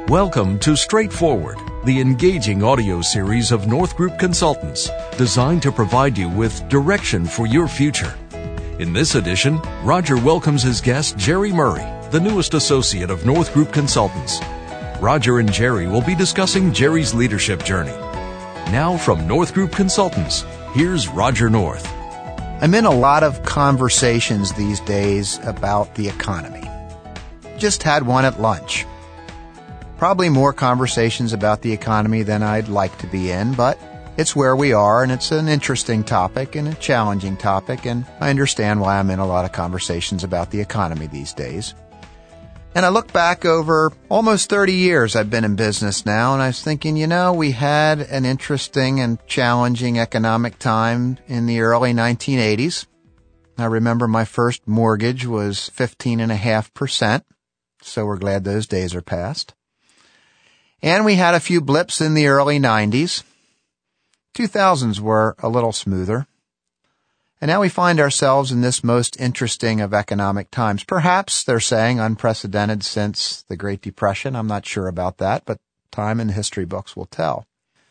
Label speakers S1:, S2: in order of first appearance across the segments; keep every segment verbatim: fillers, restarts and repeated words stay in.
S1: Welcome to Straightforward, the engaging audio series of North Group Consultants, designed to provide you with direction for your future. In this edition, Roger welcomes his guest, Jerry Murray, the newest associate of North Group Consultants. Roger and Jerry will be discussing Jerry's leadership journey. Now from North Group Consultants, here's Roger North.
S2: I'm in a lot of conversations these days about the economy. Just had one at lunch. Probably more conversations about the economy than I'd like to be in, but it's where we are, and it's an interesting topic and a challenging topic, and I understand why I'm in a lot of conversations about the economy these days. And I look back over almost thirty years I've been in business now, and I was thinking, you know, we had an interesting and challenging economic time in the early nineteen eighties. I remember my first mortgage was fifteen point five percent, so we're glad those days are past. And we had a few blips in the early nineties. two thousands were a little smoother. And now we find ourselves in this most interesting of economic times. Perhaps, they're saying, unprecedented since the Great Depression. I'm not sure about that, but time and history books will tell.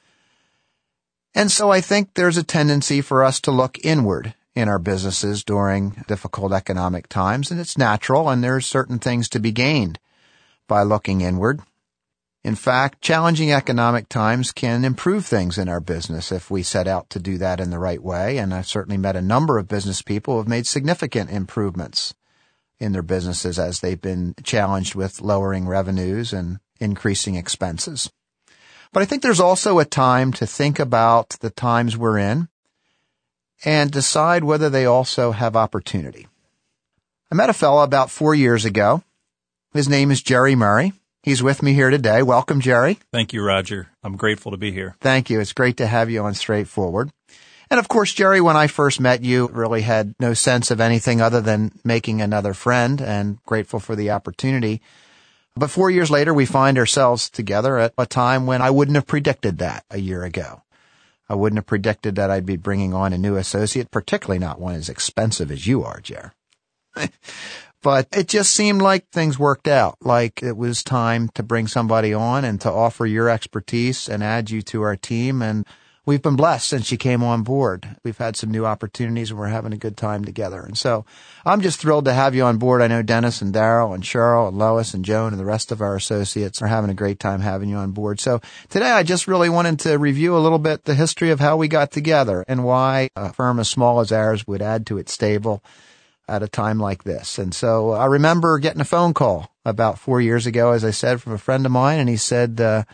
S2: And so I think there's a tendency for us to look inward in our businesses during difficult economic times, and it's natural, and there's certain things to be gained by looking inward. In fact, challenging economic times can improve things in our business if we set out to do that in the right way, and I've certainly met a number of business people who have made significant improvements in their businesses as they've been challenged with lowering revenues and increasing expenses. But I think there's also a time to think about the times we're in and decide whether they also have opportunity. I met a fellow about four years ago. His name is Jerry Murray. He's with me here today. Welcome, Jerry.
S3: Thank you, Roger. I'm grateful to be here.
S2: Thank you. It's great to have you on Straightforward. And of course, Jerry, when I first met you, really had no sense of anything other than making another friend, and grateful for the opportunity. But four years later, we find ourselves together at a time when I wouldn't have predicted that a year ago. I wouldn't have predicted that I'd be bringing on a new associate, particularly not one as expensive as you are, Jerry. But it just seemed like things worked out, like it was time to bring somebody on and to offer your expertise and add you to our team. And we've been blessed since you came on board. We've had some new opportunities, and we're having a good time together. And so I'm just thrilled to have you on board. I know Dennis and Daryl and Cheryl and Lois and Joan and the rest of our associates are having a great time having you on board. So today I just really wanted to review a little bit the history of how we got together and why a firm as small as ours would add to its stable at a time like this. And so I remember getting a phone call about four years ago, as I said, from a friend of mine, and he said, uh,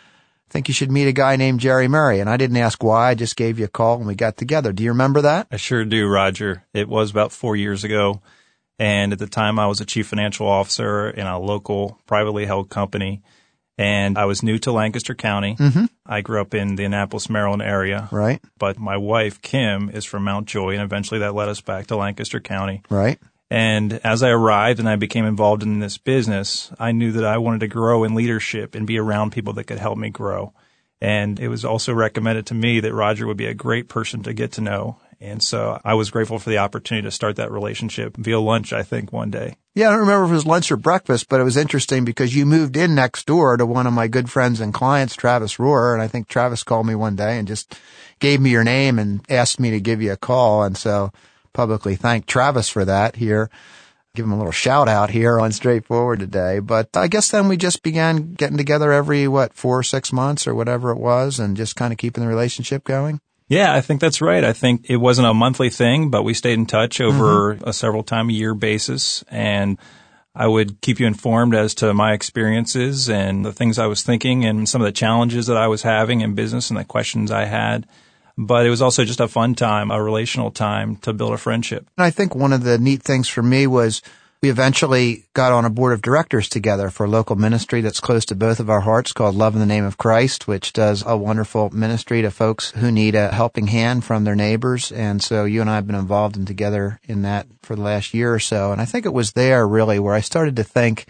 S2: I think you should meet a guy named Jerry Murray. And I didn't ask why, I just gave you a call and we got together. Do you remember that?
S3: I sure do, Roger. It was about four years ago. And at the time I was a chief financial officer in a local privately held company. And I was new to Lancaster County.
S2: Mm-hmm.
S3: I grew up in the Annapolis, Maryland area.
S2: Right.
S3: But my wife, Kim, is from Mount Joy, and eventually that led us back to Lancaster County.
S2: Right.
S3: And as I arrived and I became involved in this business, I knew that I wanted to grow in leadership and be around people that could help me grow. And it was also recommended to me that Roger would be a great person to get to know. And so I was grateful for the opportunity to start that relationship via lunch, I think, one day.
S2: Yeah, I don't remember if it was lunch or breakfast, but it was interesting because you moved in next door to one of my good friends and clients, Travis Rohr, and I think Travis called me one day and just gave me your name and asked me to give you a call. And so publicly thank Travis for that here. Give him a little shout out here on Straightforward today. But I guess then we just began getting together every, what, four or six months or whatever it was, and just kind of keeping the relationship going.
S3: Yeah, I think that's right. I think it wasn't a monthly thing, but we stayed in touch over
S2: mm-hmm.
S3: a several time a year basis. And I would keep you informed as to my experiences and the things I was thinking and some of the challenges that I was having in business and the questions I had. But it was also just a fun time, a relational time to build a friendship.
S2: And I think one of the neat things for me was we eventually got on a board of directors together for a local ministry that's close to both of our hearts called Love in the Name of Christ, which does a wonderful ministry to folks who need a helping hand from their neighbors. And so you and I have been involved in together in that for the last year or so. And I think it was there really where I started to think,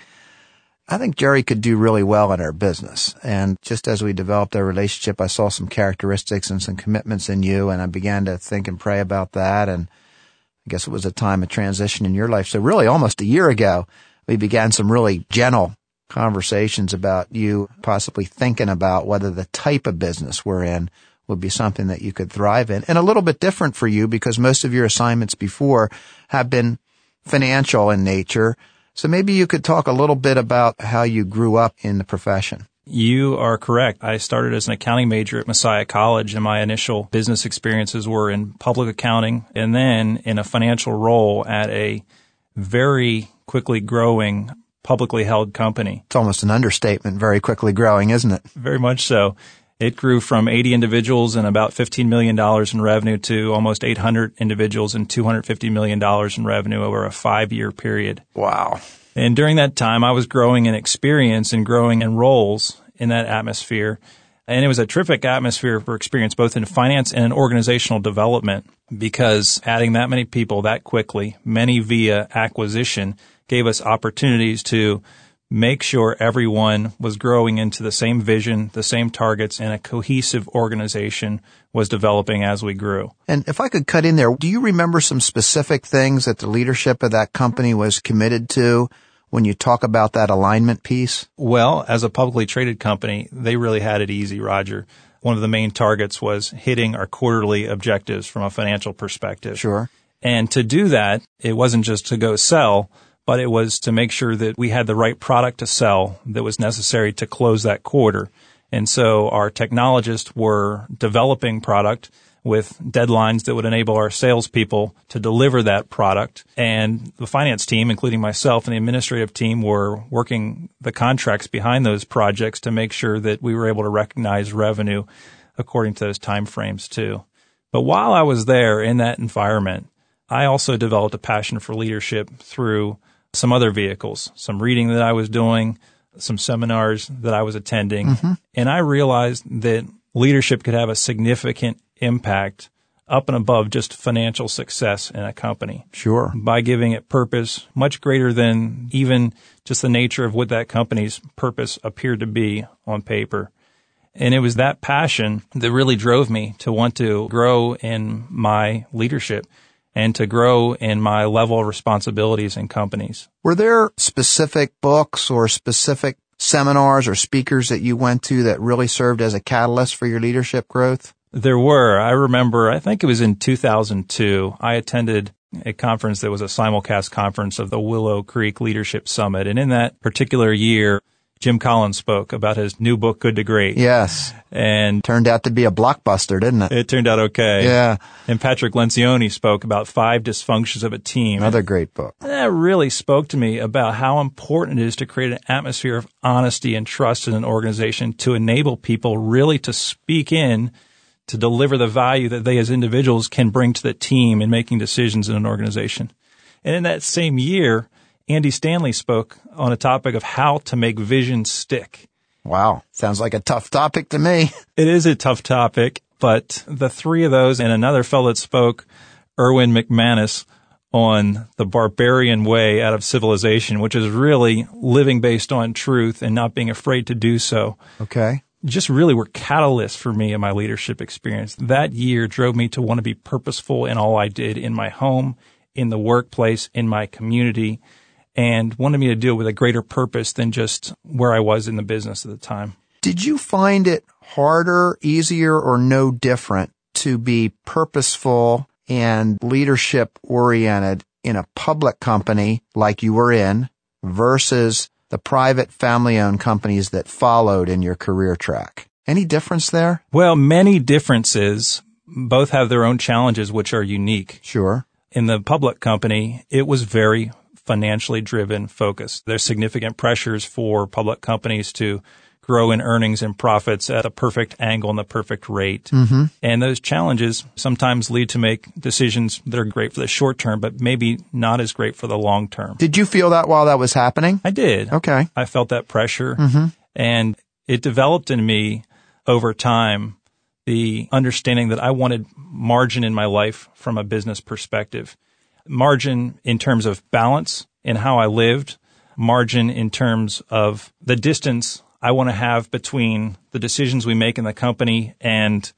S2: I think Jerry could do really well in our business. And just as we developed our relationship, I saw some characteristics and some commitments in you, and I began to think and pray about that. And I guess it was a time of transition in your life. So really almost a year ago, we began some really gentle conversations about you possibly thinking about whether the type of business we're in would be something that you could thrive in. And a little bit different for you because most of your assignments before have been financial in nature. So maybe you could talk a little bit about how you grew up in the profession.
S3: You are correct. I started as an accounting major at Messiah College, and my initial business experiences were in public accounting and then in a financial role at a very quickly growing publicly held company.
S2: It's almost an understatement, very quickly growing, isn't it?
S3: Very much so. It grew from eighty individuals and about fifteen million dollars in revenue to almost eight hundred individuals and two hundred fifty million dollars in revenue over a five-year period.
S2: Wow.
S3: And during that time, I was growing in experience and growing in roles in that atmosphere. And it was a terrific atmosphere for experience, both in finance and in organizational development, because adding that many people that quickly, many via acquisition, gave us opportunities to make sure everyone was growing into the same vision, the same targets, and a cohesive organization was developing as we grew.
S2: And if I could cut in there, do you remember some specific things that the leadership of that company was committed to when you talk about that alignment piece?
S3: Well, as a publicly traded company, they really had it easy, Roger. One of the main targets was hitting our quarterly objectives from a financial perspective.
S2: Sure.
S3: And to do that, it wasn't just to go sell, but it was to make sure that we had the right product to sell that was necessary to close that quarter. And so our technologists were developing product with deadlines that would enable our salespeople to deliver that product. And the finance team, including myself and the administrative team, were working the contracts behind those projects to make sure that we were able to recognize revenue according to those time frames too. But while I was there in that environment, I also developed a passion for leadership through some other vehicles, some reading that I was doing, some seminars that I was attending. Mm-hmm. And I realized that leadership could have a significant impact up and above just financial success in a company.
S2: Sure.
S3: By giving it purpose much greater than even just the nature of what that company's purpose appeared to be on paper. And it was that passion that really drove me to want to grow in my leadership and to grow in my level of responsibilities in companies.
S2: Were there specific books or specific seminars or speakers that you went to that really served as a catalyst for your leadership growth?
S3: There were. I remember, I think it was in two thousand two, I attended a conference that was a simulcast conference of the Willow Creek Leadership Summit. And in that particular year, Jim Collins spoke about his new book, Good to Great.
S2: Yes.
S3: And
S2: turned out to be a blockbuster, didn't it?
S3: It turned out okay.
S2: Yeah.
S3: And Patrick Lencioni spoke about five dysfunctions of a team.
S2: Another great book.
S3: That really spoke to me about how important it is to create an atmosphere of honesty and trust in an organization to enable people really to speak in, to deliver the value that they as individuals can bring to the team in making decisions in an organization. And in that same year, Andy Stanley spoke on a topic of how to make vision stick.
S2: Wow. Sounds like a tough topic to me.
S3: It is a tough topic, but the three of those and another fellow that spoke, Erwin McManus, on the barbarian way out of civilization, which is really living based on truth and not being afraid to do so.
S2: Okay.
S3: Just really were catalysts for me in my leadership experience. That year drove me to want to be purposeful in all I did in my home, in the workplace, in my community, and wanted me to do it with a greater purpose than just where I was in the business at the time.
S2: Did you find it harder, easier, or no different to be purposeful and leadership-oriented in a public company like you were in versus the private family-owned companies that followed in your career track? Any difference there?
S3: Well, many differences. Both have their own challenges, which are unique.
S2: Sure.
S3: In the public company, it was very financially driven focus. There's significant pressures for public companies to grow in earnings and profits at a perfect angle and the perfect rate.
S2: Mm-hmm.
S3: And those challenges sometimes lead to make decisions that are great for the short term, but maybe not as great for the long term.
S2: Did you feel that while that was happening?
S3: I did.
S2: Okay.
S3: I felt that pressure.
S2: Mm-hmm.
S3: And it developed in me over time the understanding that I wanted margin in my life from a business perspective. Margin in terms of balance in how I lived, margin in terms of the distance I want to have between the decisions we make in the company and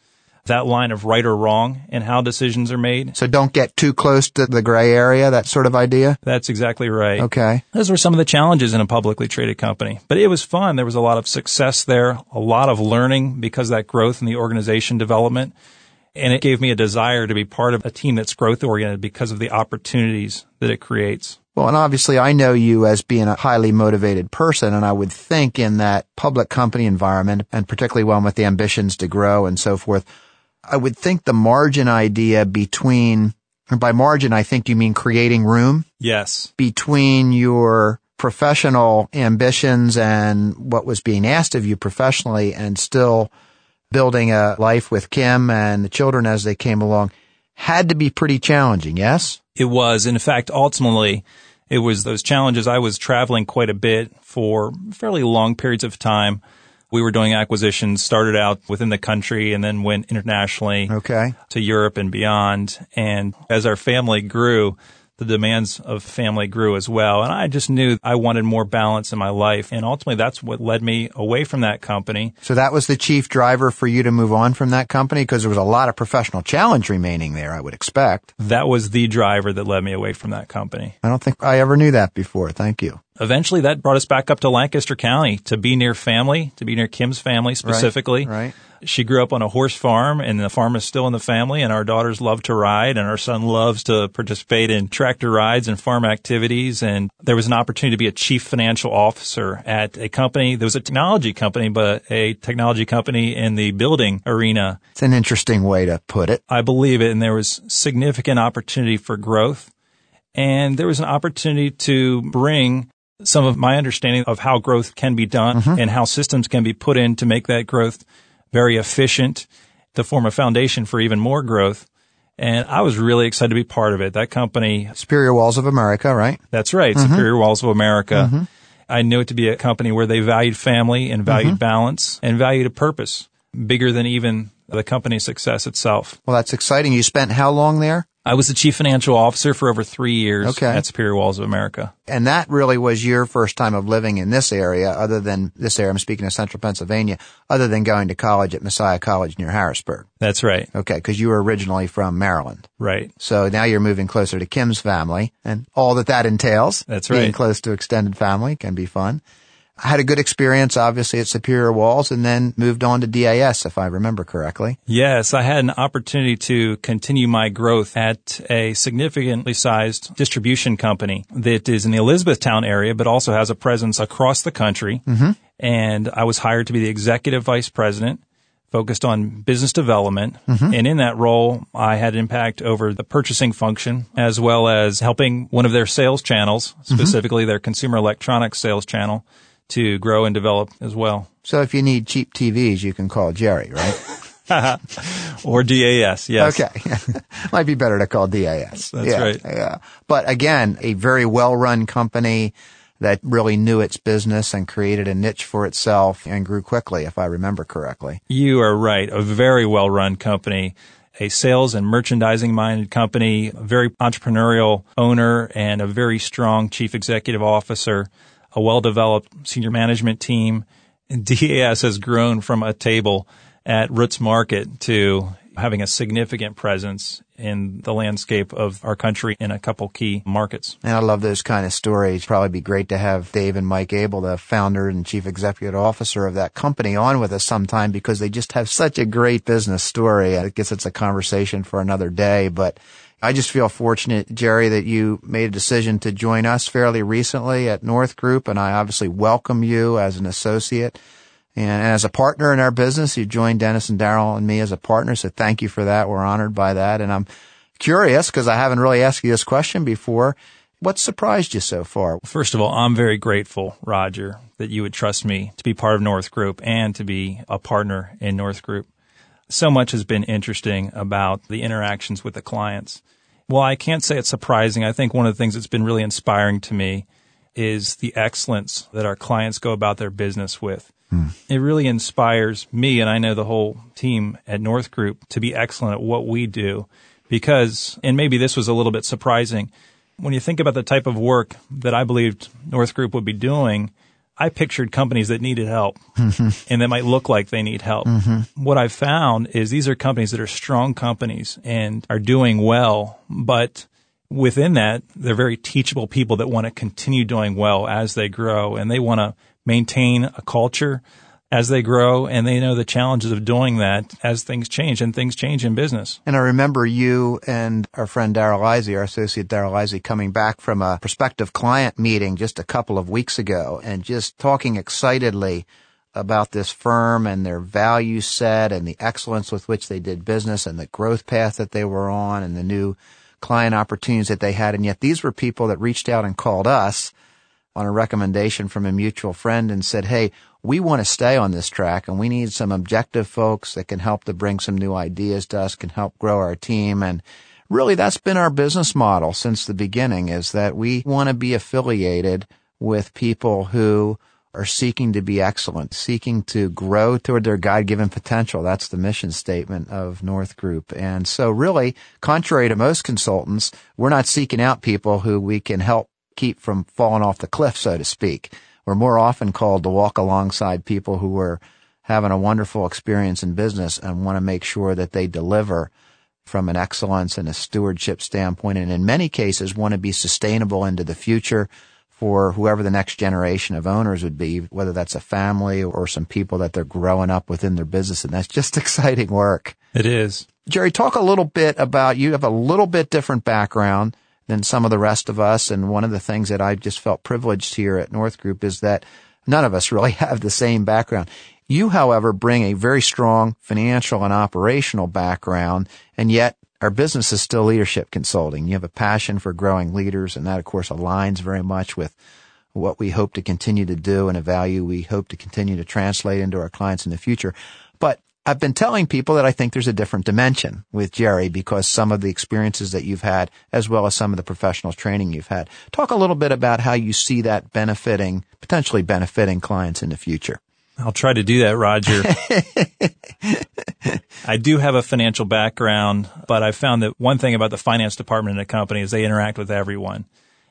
S3: that line of right or wrong and how decisions are made.
S2: So don't get too close to the gray area, that sort of idea?
S3: That's exactly right.
S2: Okay.
S3: Those were some of the challenges in a publicly traded company. But it was fun. There was a lot of success there, a lot of learning because of that growth in the organization development. And it gave me a desire to be part of a team that's growth-oriented because of the opportunities that it creates.
S2: Well, and obviously I know you as being a highly motivated person, and I would think in that public company environment, and particularly one with the ambitions to grow and so forth, I would think the margin idea between, and by margin I think you mean creating room?
S3: Yes.
S2: Between your professional ambitions and what was being asked of you professionally and still building a life with Kim and the children as they came along had to be pretty challenging, yes?
S3: It was. In fact, ultimately, it was those challenges. I was traveling quite a bit for fairly long periods of time. We were doing acquisitions, started out within the country and then went internationally
S2: okay.
S3: to Europe and beyond. And as our family grew, the demands of family grew as well. And I just knew I wanted more balance in my life. And ultimately, that's what led me away from that company.
S2: So that was the chief driver for you to move on from that company? Because there was a lot of professional challenge remaining there, I would expect.
S3: That was the driver that led me away from that company.
S2: I don't think I ever knew that before. Thank you.
S3: Eventually, that brought us back up to Lancaster County to be near family, to be near Kim's family specifically.
S2: Right, right.
S3: She grew up on a horse farm, and the farm is still in the family, and our daughters love to ride, and our son loves to participate in tractor rides and farm activities. And there was an opportunity to be a chief financial officer at a company. There was a technology company, but a technology company in the building arena.
S2: It's an interesting way to put it.
S3: I believe it, and there was significant opportunity for growth. And there was an opportunity to bring some of my understanding of how growth can be done mm-hmm. and how systems can be put in to make that growth very efficient, to form a foundation for even more growth. And I was really excited to be part of it. That company...
S2: Superior Walls of America, right?
S3: That's right, mm-hmm. Superior Walls of America. Mm-hmm. I knew it to be a company where they valued family and valued mm-hmm. balance and valued a purpose bigger than even the company's success itself.
S2: Well, that's exciting. You spent how long there?
S3: I was the chief financial officer for over three years
S2: okay.
S3: at Superior Walls of America.
S2: And that really was your first time of living in this area, other than this area, I'm speaking of central Pennsylvania, other than going to college at Messiah College near Harrisburg.
S3: That's right.
S2: Okay, because you were originally from Maryland.
S3: Right.
S2: So now you're moving closer to Kim's family and all that that entails.
S3: That's right.
S2: Being close to extended family can be fun. I had a good experience, obviously, at Superior Walls and then moved on to D A S, if I remember correctly.
S3: Yes, I had an opportunity to continue my growth at a significantly sized distribution company that is in the Elizabethtown area, but also has a presence across the country.
S2: Mm-hmm.
S3: And I was hired to be the executive vice president, focused on business development.
S2: Mm-hmm.
S3: And in that role, I had impact over the purchasing function, as well as helping one of their sales channels, specifically mm-hmm. their consumer electronics sales channel, to grow and develop as well.
S2: So if you need cheap T Vs, you can call Jerry, right?
S3: Or D A S, yes.
S2: Okay. Might be better to call D A S.
S3: That's
S2: yeah,
S3: right.
S2: Yeah. But again, a very well-run company that really knew its business and created a niche for itself and grew quickly, if I remember correctly.
S3: You are right. A very well-run company. A sales and merchandising-minded company, a very entrepreneurial owner, and a very strong chief executive officer. A well-developed senior management team. And D A S has grown from a table at Roots Market to having a significant presence in the landscape of our country in a couple key markets.
S2: And I love those kind of stories. Probably be great to have Dave and Mike Abel, the founder and chief executive officer of that company, on with us sometime because they just have such a great business story. I guess it's a conversation for another day, but I just feel fortunate, Jerry, that you made a decision to join us fairly recently at North Group, and I obviously welcome you as an associate and as a partner in our business. You joined Dennis and Darrell and me as a partner, so thank you for that. We're honored by that, and I'm curious, because I haven't really asked you this question before, what surprised you so far?
S3: First of all, I'm very grateful, Roger, that you would trust me to be part of North Group and to be a partner in North Group. So much has been interesting about the interactions with the clients. Well, I can't say it's surprising. I think one of the things that's been really inspiring to me is the excellence that our clients go about their business with.
S2: Hmm.
S3: It really inspires me, and I know the whole team at North Group, to be excellent at what we do because, and maybe this was a little bit surprising, when you think about the type of work that I believed North Group would be doing, I pictured companies that needed help
S2: Mm-hmm.
S3: and that might look like they need help.
S2: Mm-hmm.
S3: What I've found is these are companies that are strong companies and are doing well, but within that, they're very teachable people that want to continue doing well as they grow, and they want to maintain a culture as they grow, and they know the challenges of doing that as things change, and things change in business.
S2: And I remember you and our friend Darrell Isey, our associate Darrell Isey, coming back from a prospective client meeting just a couple of weeks ago and just talking excitedly about this firm and their value set and the excellence with which they did business and the growth path that they were on and the new client opportunities that they had. And yet these were people that reached out and called us on a recommendation from a mutual friend and said, hey, we want to stay on this track and we need some objective folks that can help to bring some new ideas to us, can help grow our team. And really that's been our business model since the beginning, is that we want to be affiliated with people who are seeking to be excellent, seeking to grow toward their God-given potential. That's the mission statement of North Group. And so really, contrary to most consultants, we're not seeking out people who we can help keep from falling off the cliff, so to speak. We're more often called to walk alongside people who are having a wonderful experience in business and want to make sure that they deliver from an excellence and a stewardship standpoint, and in many cases want to be sustainable into the future for whoever the next generation of owners would be, whether that's a family or some people that they're growing up within their business. And that's just exciting work.
S3: It is.
S2: Jerry, talk a little bit about, you have a little bit different background than some of the rest of us. And one of the things that I just felt privileged here at North Group is that none of us really have the same background. You, however, bring a very strong financial and operational background, and yet our business is still leadership consulting. You have a passion for growing leaders, and that, of course, aligns very much with what we hope to continue to do and a value we hope to continue to translate into our clients in the future. But I've been telling people that I think there's a different dimension with Jerry because some of the experiences that you've had, as well as some of the professional training you've had. Talk a little bit about how you see that benefiting, potentially benefiting clients in the future.
S3: I'll try to do that, Roger. I do have a financial background, but I found that one thing about the finance department in a company is they interact with everyone.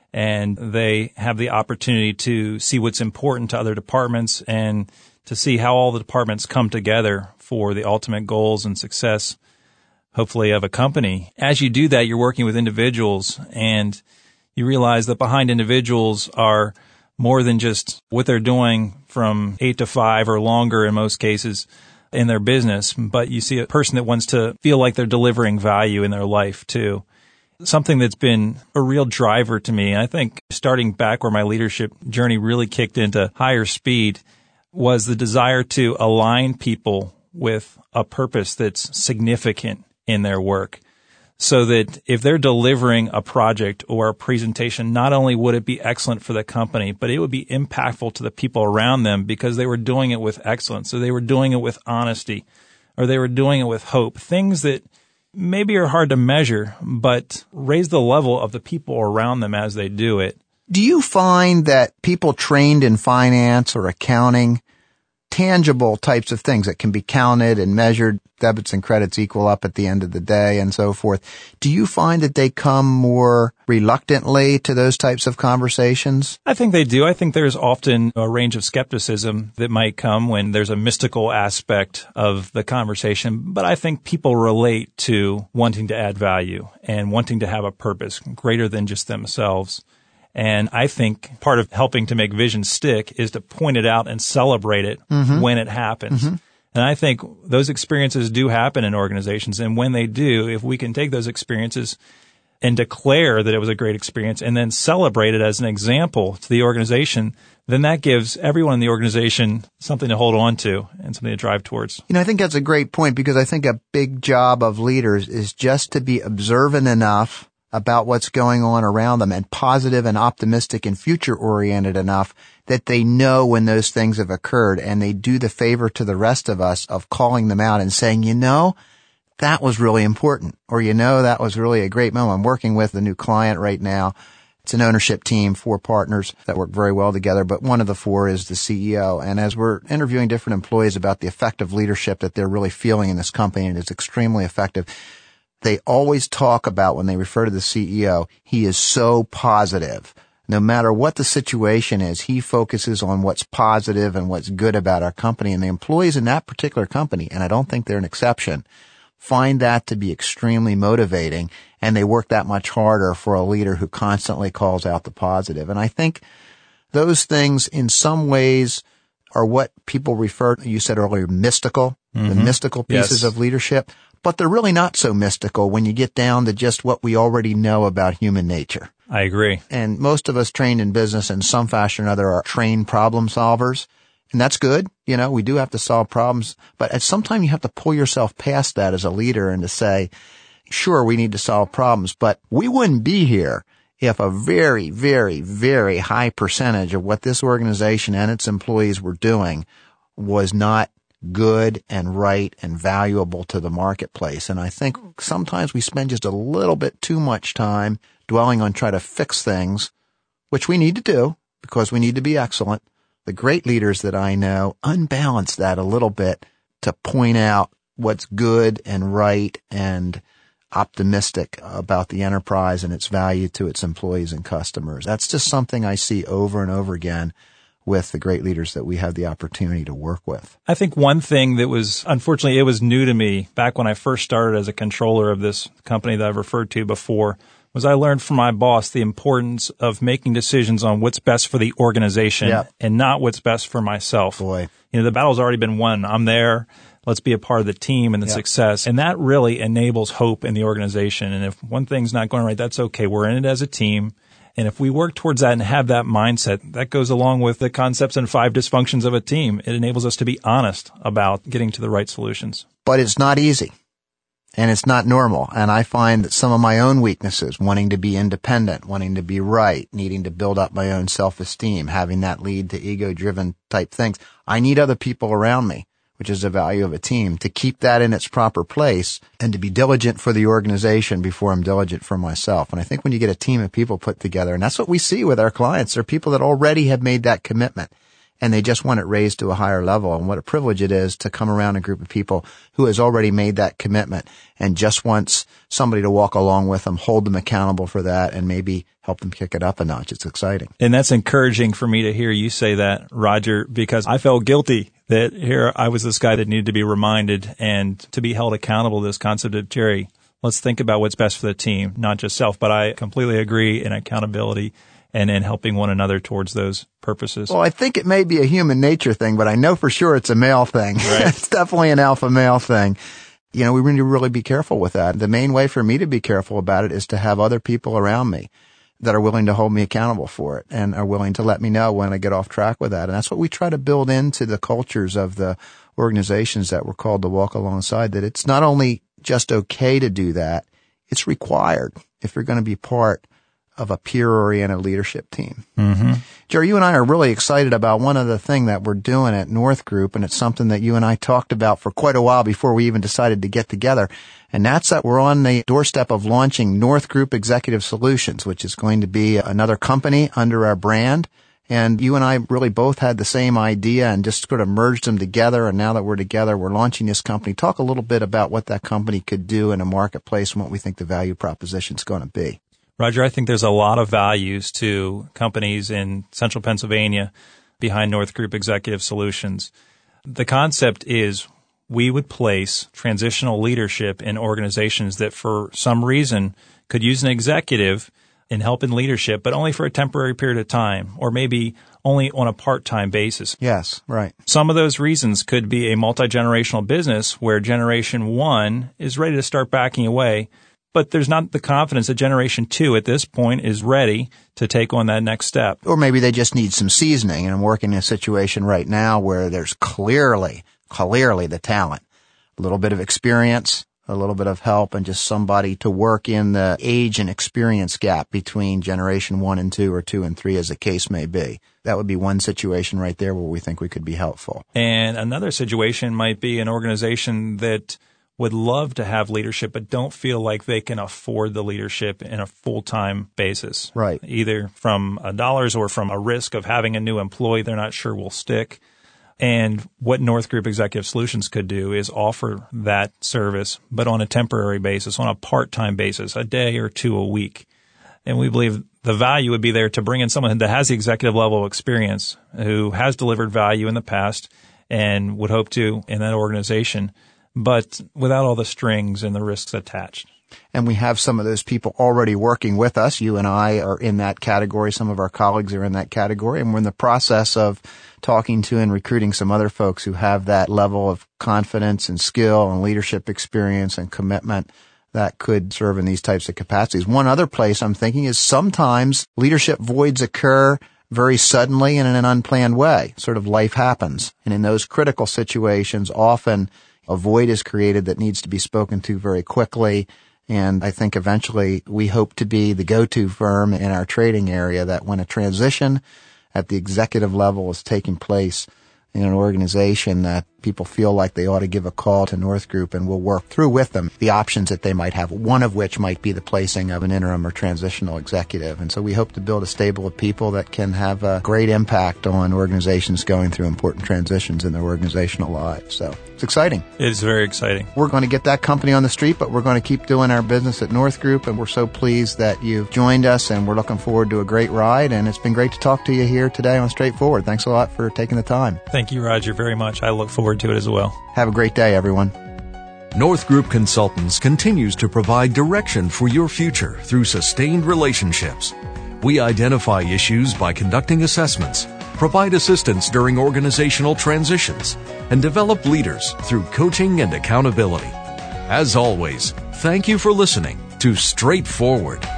S3: And they have the opportunity to see what's important to other departments and to see how all the departments come together for the ultimate goals and success, hopefully, of a company. As you do that, you're working with individuals, and you realize that behind individuals are more than just what they're doing from eight to five or longer in most cases in their business, but you see a person that wants to feel like they're delivering value in their life too. Something that's been a real driver to me, and I think starting back where my leadership journey really kicked into higher speed, was the desire to align people with a purpose that's significant in their work. So that if they're delivering a project or a presentation, not only would it be excellent for the company, but it would be impactful to the people around them because they were doing it with excellence. So they were doing it with honesty, or they were doing it with hope. Things that maybe are hard to measure, but raise the level of the people around them as they do it.
S2: Do you find that people trained in finance or accounting, tangible types of things that can be counted and measured, debits and credits equal up at the end of the day and so forth, do you find that they come more reluctantly to those types of conversations?
S3: I think they do. I think there's often a range of skepticism that might come when there's a mystical aspect of the conversation, but I think people relate to wanting to add value and wanting to have a purpose greater than just themselves. And I think part of helping to make vision stick is to point it out and celebrate it mm-hmm. when it happens. Mm-hmm. And I think those experiences do happen in organizations. And when they do, if we can take those experiences and declare that it was a great experience and then celebrate it as an example to the organization, then that gives everyone in the organization something to hold on to and something to drive towards.
S2: You know, I think that's a great point because I think a big job of leaders is just to be observant enough about what's going on around them and positive and optimistic and future-oriented enough that they know when those things have occurred, and they do the favor to the rest of us of calling them out and saying, you know, that was really important, or you know, that was really a great moment. I'm working with a new client right now. It's an ownership team, four partners that work very well together, but one of the four is the C E O. And as we're interviewing different employees about the effective leadership that they're really feeling in this company, and it's extremely effective, they always talk about, when they refer to the C E O, he is so positive No matter what the situation is, he focuses on what's positive and what's good about our company. And the employees in that particular company, and I don't think they're an exception, find that to be extremely motivating, and they work that much harder for a leader who constantly calls out the positive. And I think those things in some ways are what people refer to, you said earlier, mystical, mm-hmm. the mystical pieces
S3: yes.
S2: of leadership. But they're really not so mystical when you get down to just what we already know about human nature.
S3: I agree.
S2: And most of us trained in business in some fashion or another are trained problem solvers. And that's good. You know, we do have to solve problems. But at some time you have to pull yourself past that as a leader and to say, sure, we need to solve problems, but we wouldn't be here if a very, very, very high percentage of what this organization and its employees were doing was not good and right and valuable to the marketplace. And I think sometimes we spend just a little bit too much time dwelling on trying to fix things, which we need to do because we need to be excellent. The great leaders that I know unbalance that a little bit to point out what's good and right and optimistic about the enterprise and its value to its employees and customers. That's just something I see over and over again with the great leaders that we have the opportunity to work with.
S3: I think one thing that was, unfortunately, it was new to me back when I first started as a controller of this company that I've referred to before, was I learned from my boss the importance of making decisions on what's best for the organization
S2: yep.
S3: and not what's best for myself.
S2: Boy.
S3: You know, the battle's already been won. I'm there. Let's be a part of the team and the yep. success. And that really enables hope in the organization. And if one thing's not going right, that's okay. We're in it as a team. And if we work towards that and have that mindset, that goes along with the concepts and five dysfunctions of a team. It enables us to be honest about getting to the right solutions.
S2: But it's not easy. And it's not normal. And I find that some of my own weaknesses, wanting to be independent, wanting to be right, needing to build up my own self-esteem, having that lead to ego-driven type things, I need other people around me, which is the value of a team, to keep that in its proper place and to be diligent for the organization before I'm diligent for myself. And I think when you get a team of people put together, and that's what we see with our clients, they're people that already have made that commitment and they just want it raised to a higher level. And what a privilege it is to come around a group of people who has already made that commitment and just wants somebody to walk along with them, hold them accountable for that, and maybe help them kick it up a notch. It's exciting.
S3: And that's encouraging for me to hear you say that, Roger, because I felt guilty that here I was this guy that needed to be reminded and to be held accountable to this concept of, Jerry, let's think about what's best for the team, not just self. But I completely agree in accountability and in helping one another towards those purposes.
S2: Well, I think it may be a human nature thing, but I know for sure it's a male thing.
S3: Right.
S2: It's definitely an alpha male thing. You know, we need to really be careful with that. The main way for me to be careful about it is to have other people around me that are willing to hold me accountable for it and are willing to let me know when I get off track with that. And that's what we try to build into the cultures of the organizations that we're called to walk alongside, that it's not only just okay to do that, it's required if you're going to be part of a peer-oriented leadership team.
S3: Mm-hmm.
S2: Jerry, you and I are really excited about one other thing that we're doing at North Group, and it's something that you and I talked about for quite a while before we even decided to get together, and that's that we're on the doorstep of launching North Group Executive Solutions, which is going to be another company under our brand. And you and I really both had the same idea and just sort of merged them together, and now that we're together, we're launching this company. Talk a little bit about what that company could do in a marketplace and what we think the value proposition is going to be.
S3: Roger, I think there's a lot of values to companies in central Pennsylvania behind North Group Executive Solutions. The concept is we would place transitional leadership in organizations that for some reason could use an executive in help in leadership, but only for a temporary period of time, or maybe only on a part-time basis.
S2: Yes, right.
S3: Some of those reasons could be a multi-generational business where generation one is ready to start backing away, but there's not the confidence that generation two at this point is ready to take on that next step.
S2: Or maybe they just need some seasoning, and I'm working in a situation right now where there's clearly, clearly the talent, a little bit of experience, a little bit of help, and just somebody to work in the age and experience gap between generation one and two or two and three, as the case may be. That would be one situation right there where we think we could be helpful.
S3: And another situation might be an organization that would love to have leadership, but don't feel like they can afford the leadership in a full-time basis.
S2: Right.
S3: Either from a dollars or from a risk of having a new employee they're not sure will stick. And what North Group Executive Solutions could do is offer that service, but on a temporary basis, on a part-time basis, a day or two a week. And we believe the value would be there to bring in someone that has the executive level experience, who has delivered value in the past and would hope to in that organization, but without all the strings and the risks attached.
S2: And we have some of those people already working with us. You and I are in that category. Some of our colleagues are in that category. And we're in the process of talking to and recruiting some other folks who have that level of confidence and skill and leadership experience and commitment that could serve in these types of capacities. One other place I'm thinking is sometimes leadership voids occur very suddenly and in an unplanned way. Sort of life happens. And in those critical situations, often a void is created that needs to be spoken to very quickly. And I think eventually we hope to be the go-to firm in our trading area that when a transition at the executive level is taking place in an organization, that people feel like they ought to give a call to North Group, and we'll work through with them the options that they might have, one of which might be the placing of an interim or transitional executive. And so we hope to build a stable of people that can have a great impact on organizations going through important transitions in their organizational lives. So it's exciting.
S3: It is very exciting.
S2: We're going to get that company on the street, but we're going to keep doing our business at North Group, and we're so pleased that you've joined us, and we're looking forward to a great ride. And it's been great to talk to you here today on Straightforward. Thanks a lot for taking the time.
S3: Thank you, Roger, very much. I look forward to it as well.
S2: Have a great day, everyone.
S1: North Group Consultants continues to provide direction for your future through sustained relationships. We identify issues by conducting assessments, provide assistance during organizational transitions, and develop leaders through coaching and accountability. As always, thank you for listening to Straightforward.